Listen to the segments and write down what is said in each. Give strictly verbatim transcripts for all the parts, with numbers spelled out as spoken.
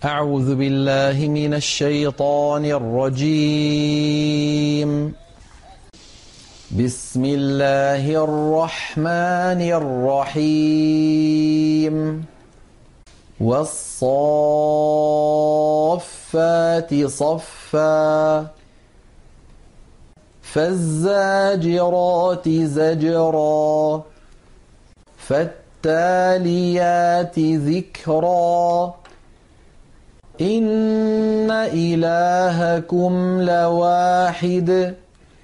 أعوذ بالله من الشيطان الرجيم. بسم الله الرحمن الرحيم. والصافات صفا فالزاجرات زجرا فالتاليات ذكرا إن إلهكم لواحد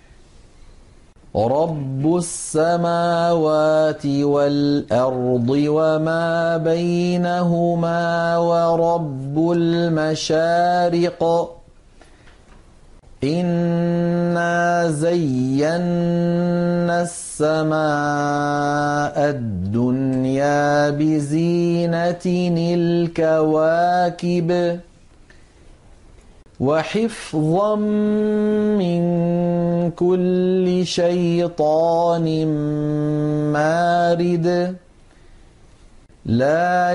رب السماوات والأرض وما بينهما ورب المشارق إنا زينا السماء الدنيا بزينة الكواكب وحفظا من كل شيطان مارد لا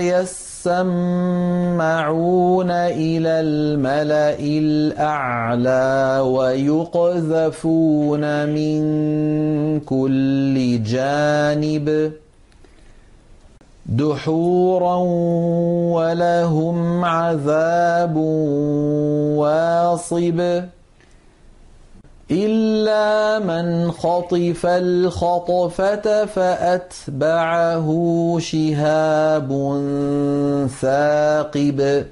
يسمعون إلى الملأ الأعلى ويقذفون من كل جانب دحورا ولهم عذاب واصب إلا من خطف الخطفة فأتبعه شهاب ثاقب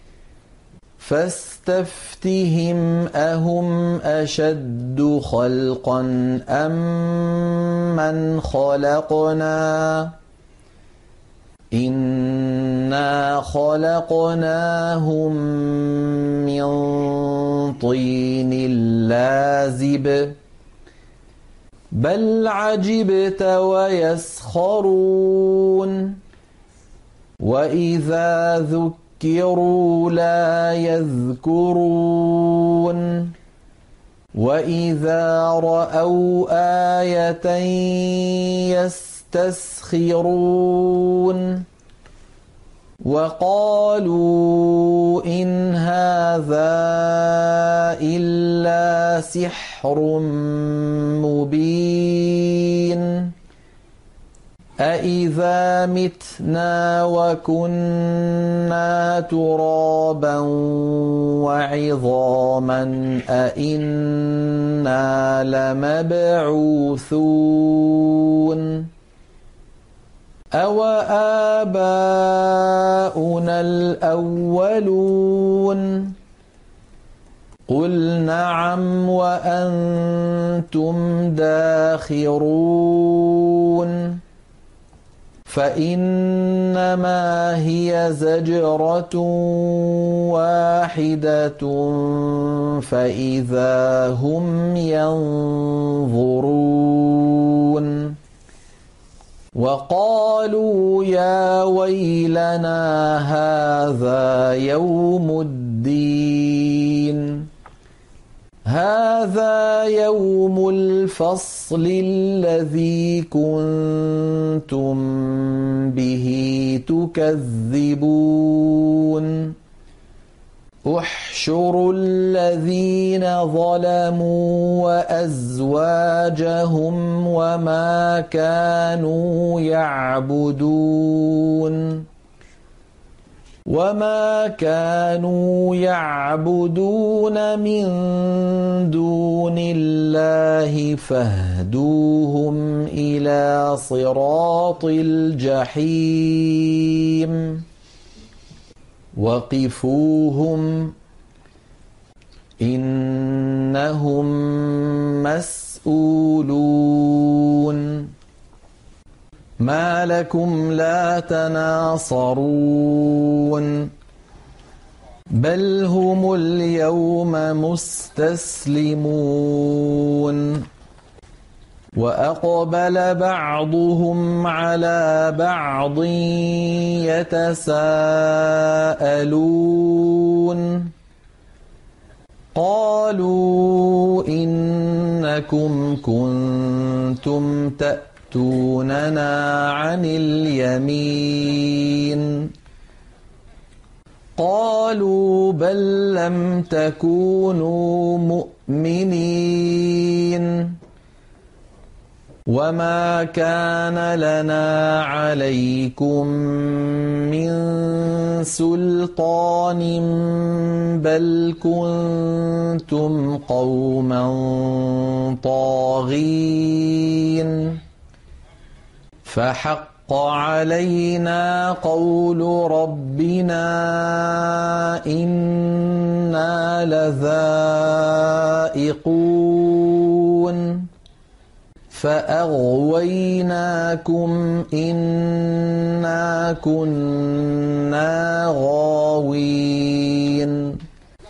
فاستفتهم أهم أشد خلقا أم من خلقنا إنا خلقناهم من طين لازب بل عجبت ويسخرون وإذا ذكروا لا يذكرون وإذا رأوا آية يستسخرون وقالوا إن هذا إلا سحر مبين أإذا متنا وكنا ترابا وعظاما أإنا لمبعوثون أوآباؤنا الأولون قل نعم وأنتم داخرون فإنما هي زجرة واحدة فإذا هم ينظرون وقالوا يا ويلنا هذا يوم الدين هذا يوم الفصل الذي كنتم به تكذبون احشروا الذين ظلموا وأزواجهم وما كانوا يعبدون وما كانوا يعبدون من دون الله فاهدوهم إلى صراط الجحيم وقفوهم إنهم مسؤولون ما لكم لا تناصرون بل هم اليوم مستسلمون وأقبل بعضهم على بعض يتساءلون قالوا إنكم كنتم تأتوننا عن اليمين قالوا بل لم تكونوا مؤمنين وما كان لنا عليكم من سلطان بل كنتم قوما طاغين فحق علينا قول ربنا إنا لذائقون فأغويناكم إنا كنا غاوين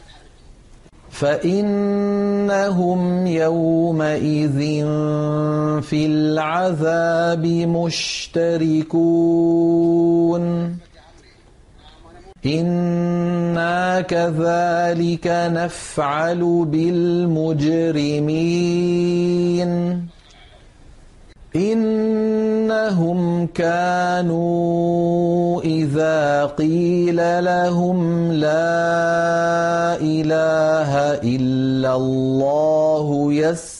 فإنهم يومئذ في العذاب مشتركون إنا كذلك نفعل بالمجرمين إنهم كانوا إذا قيل لهم لا إله إلا الله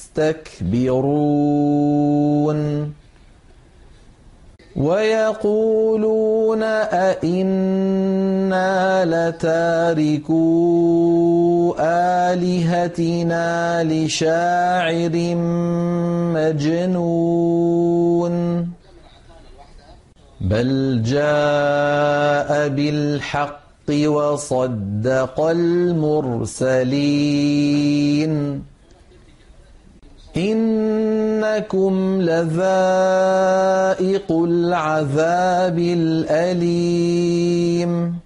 يستكبرون ويقولون أئنا لتاركو آلهتنا لشاعر مجنون بل جاء بالحق وصدق المرسلين إنكم لذائق العذاب الأليم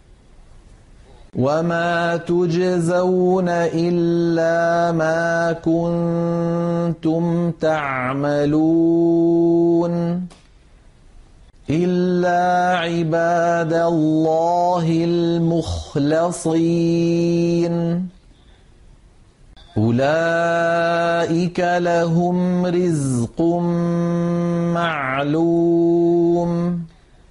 وما تجزون إلا ما كنتم تعملون إلا عباد الله المخلصين أولئك لهم رزق معلوم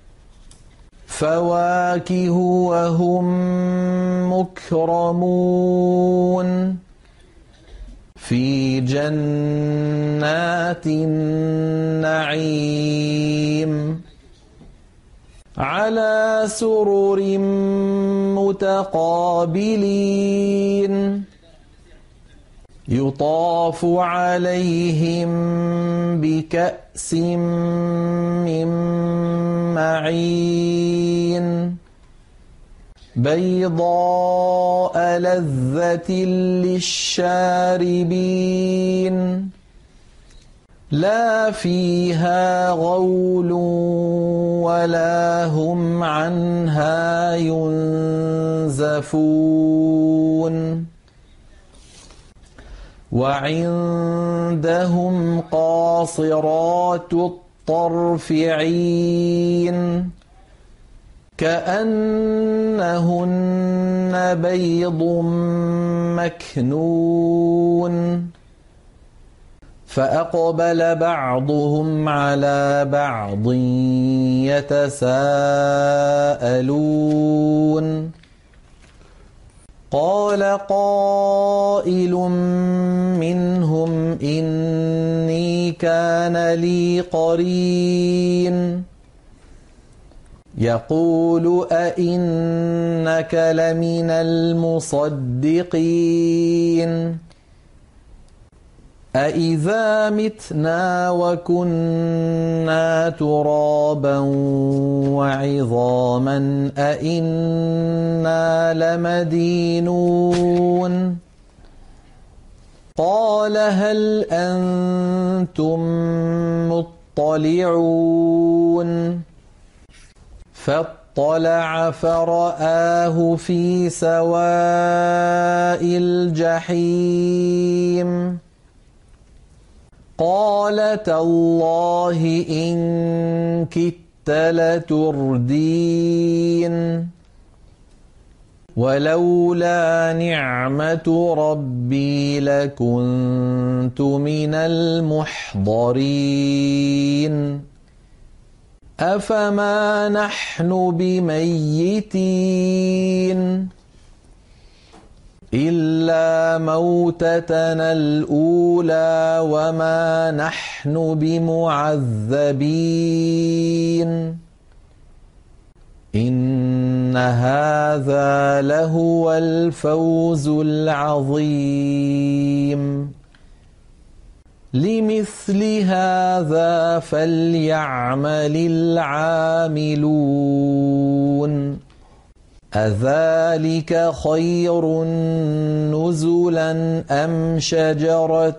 فواكه وهم مكرمون في جنات النعيم على سرر متقابلين يطاف عليهم بكأس من معين بيضاء لذة للشاربين لا فيها غول ولا هم عنها ينزفون وعندهم قاصرات الطرف عين كأنهن بيض مكنون فأقبل بعضهم على بعض يتساءلون قال قائل منهم إني كان لي قرين يقول أئنك لمن المصدقين أإذا متنا وكنا ترابا وعظاما أإنا لمدينون قال هل أنتم مطلعون فاطلع فرآه في سواء الجحيم قال تالله إن كدت لتردين ولولا نعمة ربي لكنت من المحضرين أفما نحن بميتين إلا موتتنا الأولى وما نحن بمعذبين إن هذا لهو الفوز العظيم لمثل هذا فليعمل العاملون أذلك خير نزلا أم شجرة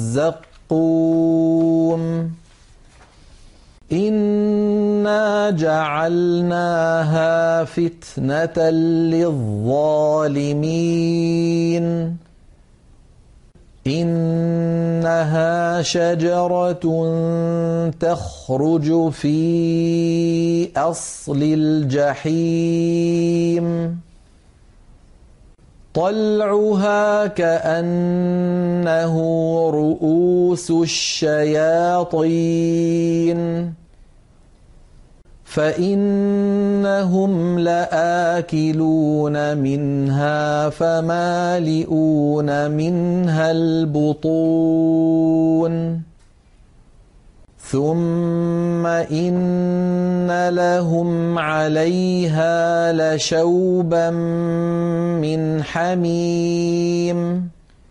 الزقوم إنا جعلناها فتنة للظالمين إنها شجرة تخرج في أصل الجحيم طلعها كأنه رؤوس الشياطين فإنهم لآكلون منها فمالئون منها البطون ثم إن لهم عليها لشوبا من حميم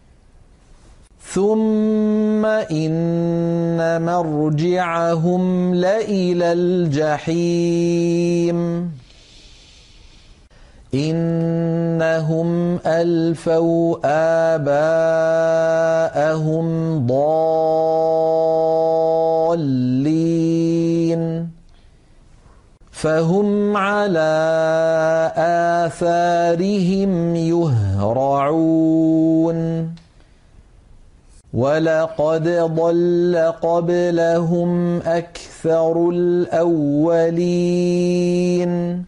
ثم إن مرجعهم لإلى الجحيم إنهم ألفوا آباءهم ضالين فهم على آثارهم يهرعون ولقد ضل قبلهم أكثر الأولين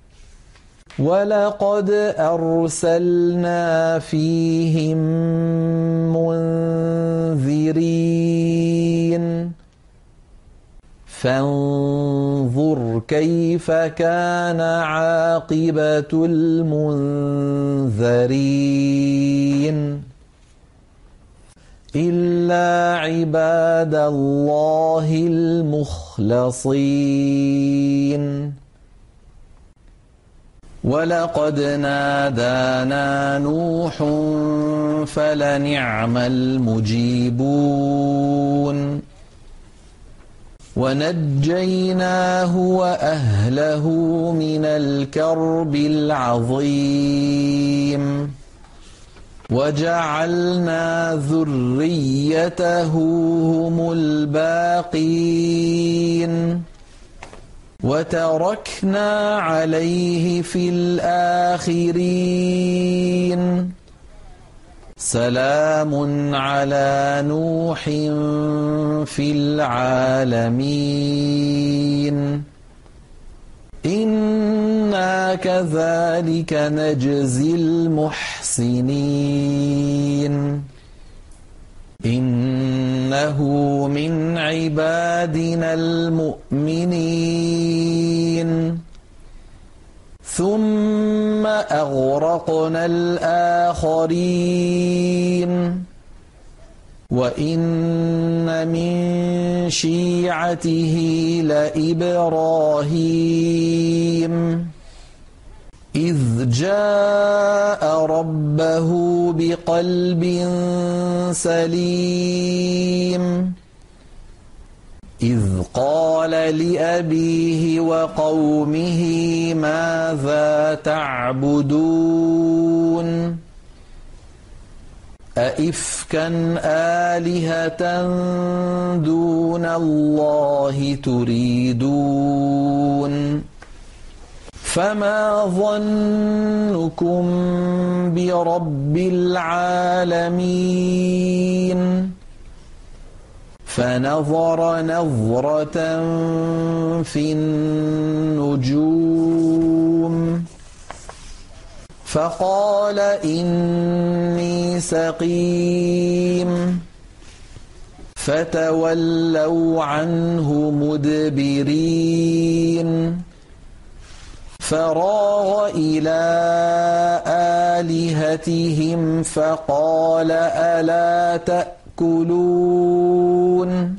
ولقد أرسلنا فيهم منذرين فانظر كيف كان عاقبة المنذرين إلا عباد الله المخلصين ولقد نادانا نوح فلنعم المجيبون ونجيناه وأهله من الكرب العظيم وجعلنا ذريته هم الباقين وتركنا عليه في الآخرين سلام على نوح في العالمين إنا كذلك نجزي المحسنين إنه من عبادنا المؤمنين ثم أغرقنا الآخرين وإن من شيعته لإبراهيم إذ جاء ربه بقلب سليم إذ قال لأبيه وقومه ماذا تعبدون أئفكا آلهة دون الله تريدون فما ظنكم برب العالمين فنظر نظرة في النجوم فقال إني سقيم فتولوا عنه مدبرين فراغ إلى آلهتهم فقال ألا تأكلون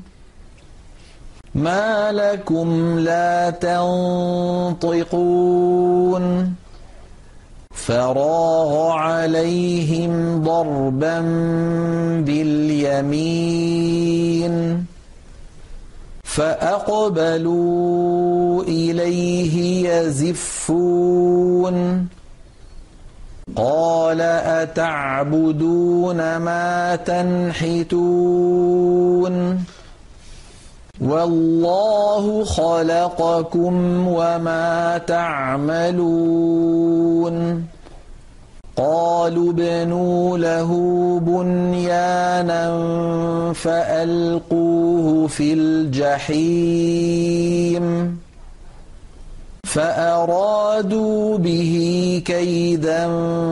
ما لكم لا تنطقون فراغ عليهم ضربا باليمين فأقبلوا إليه يزفون قال أتعبدون ما تنحتون والله خلقكم وما تعملون قالوا ابنوا له بنيانا فألقوه في الجحيم فأرادوا به كيدا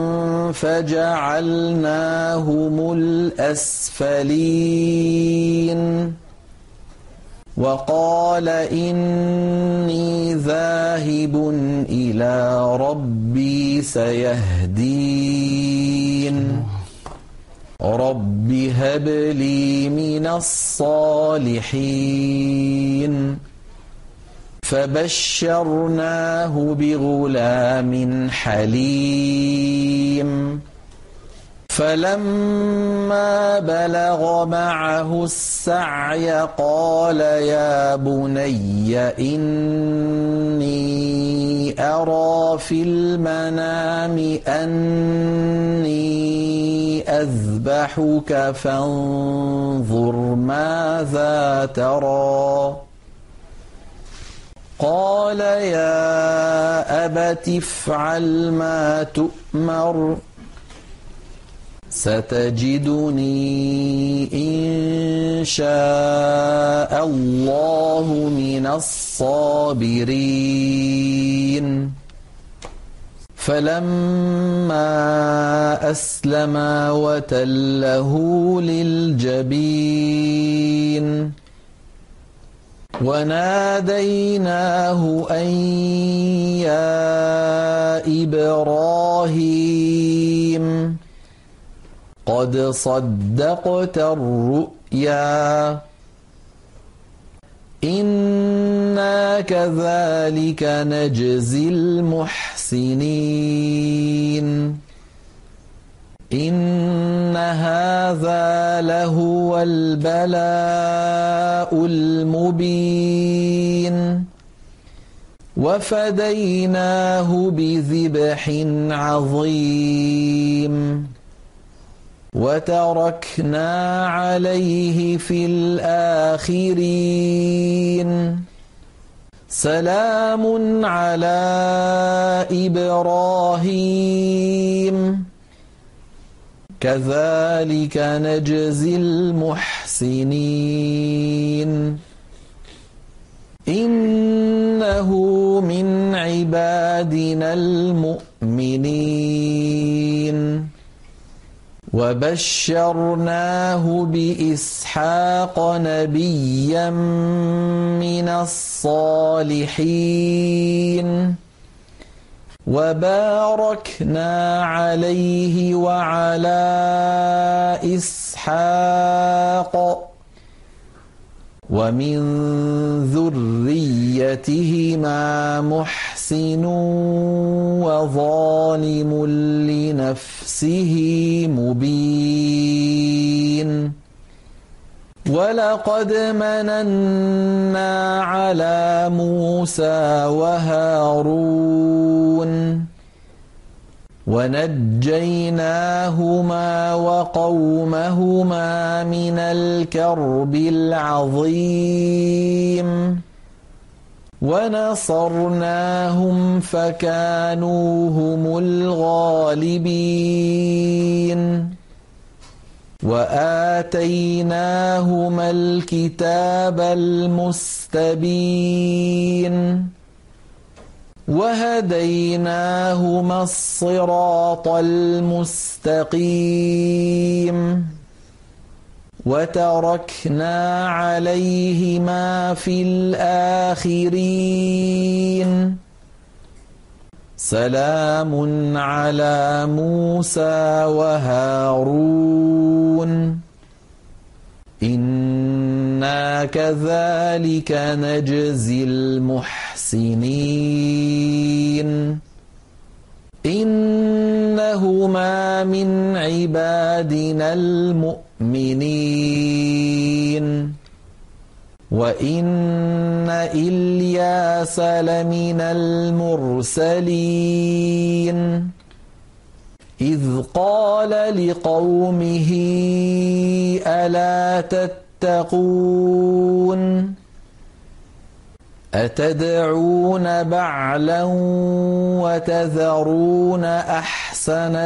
فجعلناهم الأسفلين وقال إني ذاهب إلى ربي سيهدين رب هب لي من الصالحين فبشرناه بغلام حليم فلما بلغ معه السعي قال يا بني إني أرى في المنام أني أذبحك فانظر ماذا ترى قال يا أبت افعل ما تؤمر ستجدني إن شاء الله من الصابرين فلما أسلما وتله للجبين وناديناه أن يا إبراهيم قد صدقت الرؤيا إنا كذلك نجزي المحسنين إن هذا لهو البلاء المبين وفديناه بذبح عظيم وتركنا عليه في الآخرين سلام على إبراهيم كذلك نجزي المحسنين إنه من عبادنا المؤمنين وبشرناه بإسحاق نبيا من الصالحين وباركنا عليه وعلى إسحاق ومن ذريتهما محسن وظالم لنفسه مبين ولقد مننا على موسى وهارون ونجيناهما وقومهما من الكرب العظيم ونصرناهم فكانوا هم الغالبين وآتيناهما الكتاب المستبين وهديناهما الصراط المستقيم وتركنا عليهما في الآخرين سلام على موسى وهارون إنا كذلك نجزي المحسنين إنهما من عبادنا المؤمنين وإن إلياس لمن المرسلين إذ قال لقومه ألا تتقون أتدعون بعلا وتذرون أحسن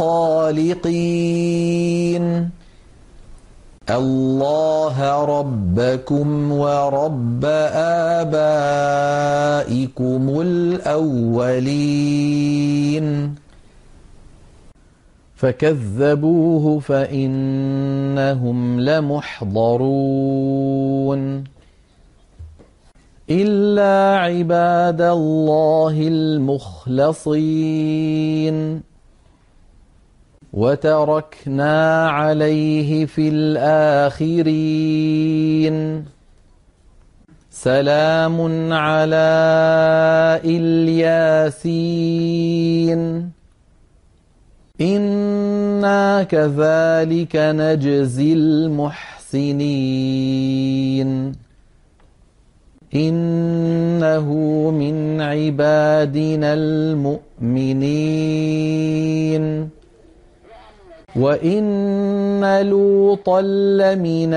الخالقين الله ربكم ورب آبائكم الأولين فكذبوه فإنهم لمحضرون إلا عباد الله المخلصين وتركنا عليه في الآخرين سلام على الياسين إنا كذلك نجزي المحسنين إنه من عبادنا المؤمنين وإن لوطا لمن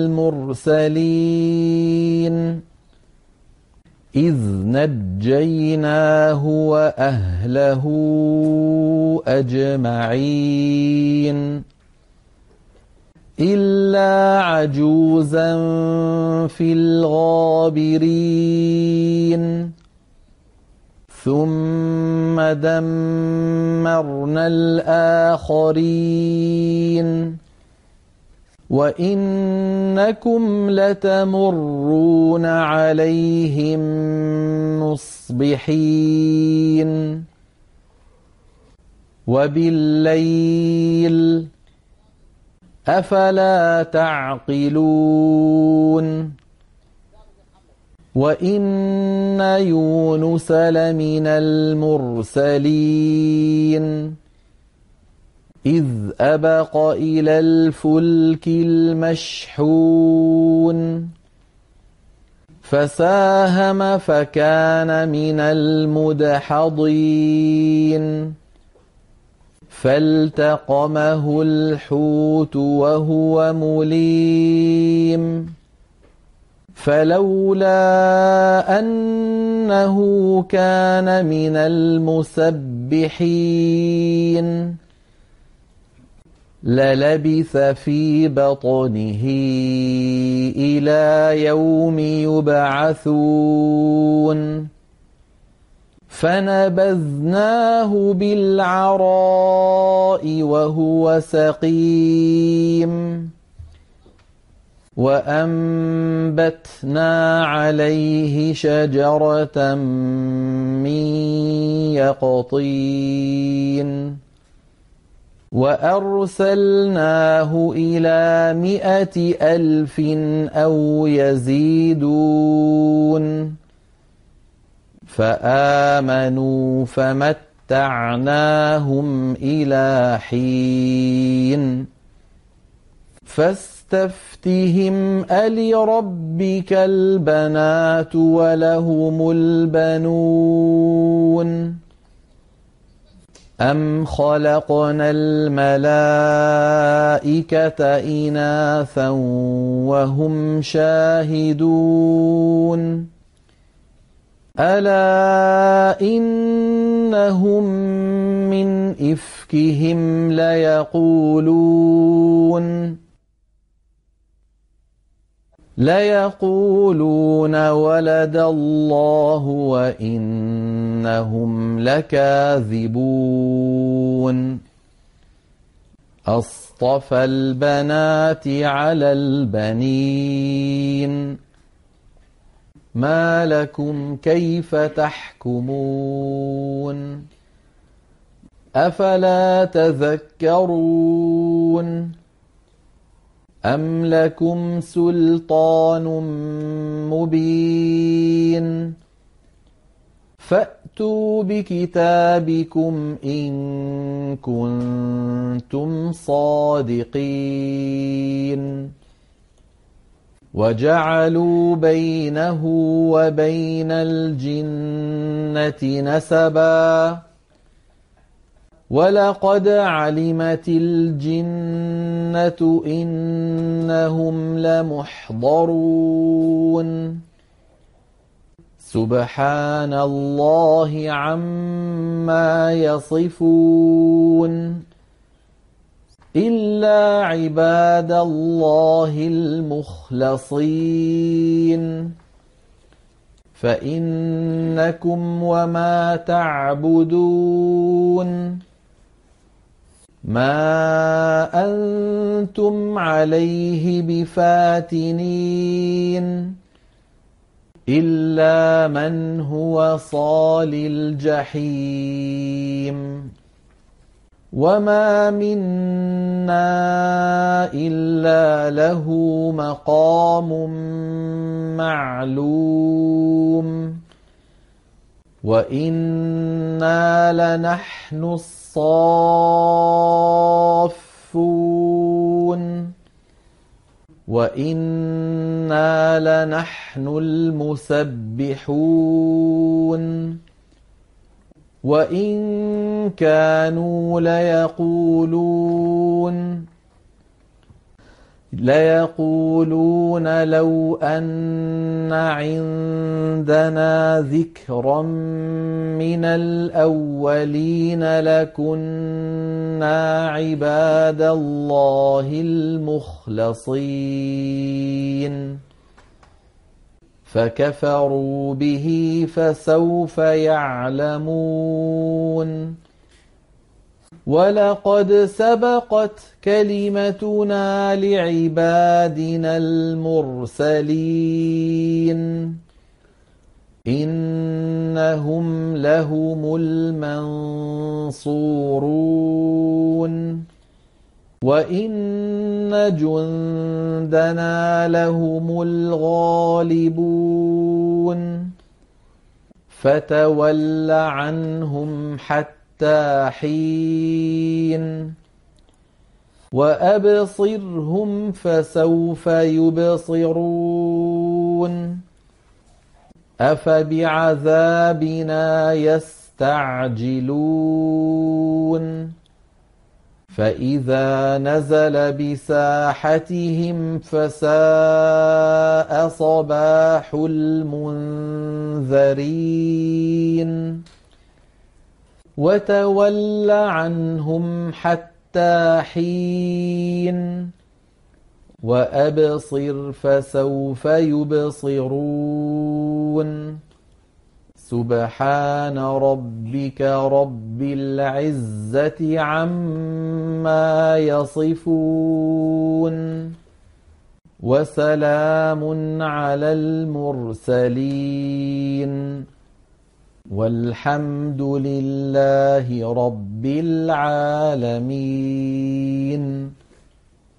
المرسلين إذ نجيناه وأهله أجمعين إلا عجوزا في الغابرين ثم دمرنا الآخرين وإنكم لتمرون عليهم مصبحين وبالليل أفلا تعقلون وإن يونس لمن المرسلين إذ أبق إلى الفلك المشحون فساهم فكان من المدحضين فالتقمه الحوت وهو مليم فلولا أنه كان من المسبحين للبث في بطنه إلى يوم يبعثون فنبذناه بالعراء وهو سقيم وأنبتنا عليه شجرة من يقطين وأرسلناه إلى مائة ألف أو يزيدون فآمنوا فمتعناهم إلى حين فاستفتهم ألربك البنات ولهم البنون أم خلقنا الملائكة إناثا وهم شاهدون ألا إنهم من إفكهم ليقولون ليقولون ولد الله وإنهم لكاذبون أصطفى البنات على البنين ما لكم كيف تحكمون أفلا تذكرون أم لكم سلطان مبين فأتوا بكتابكم إن كنتم صادقين وجعلوا بينه وبين الجنة نسبا ولقد علمت الجنة إنهم لمحضرون سبحان الله عما يصفون إلا عباد الله المخلصين فإنكم وما تعبدون ما أنتم عليه بفاتنين إلا من هو صال الجحيم وما منا إلا له مقام معلوم وإنا لنحن الصافون وإنا لنحن المسبحون وإن كانوا ليقولون ليقولون لو أن عندنا ذكرا من الأولين لكنا عباد الله المخلصين فكفروا به فسوف يعلمون ولقد سبقت كلمتنا لعبادنا المرسلين إنهم لهم المنصورون وإن جندنا لهم الغالبون فتول عنهم حتى حين وأبصرهم فسوف يبصرون أفبعذابنا يستعجلون فإذا نزل بساحتهم فساء صباح المنذرين وتول عنهم حتى حين وأبصر فسوف يبصرون سبحان ربك رب العزة عما يصفون وسلام على المرسلين والحمد لله رب العالمين.